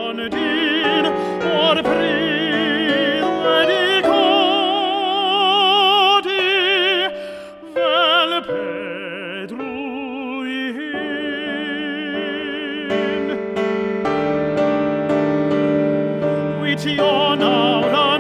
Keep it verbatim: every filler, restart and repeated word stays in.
din or predicati vel Pedruin. Wit io now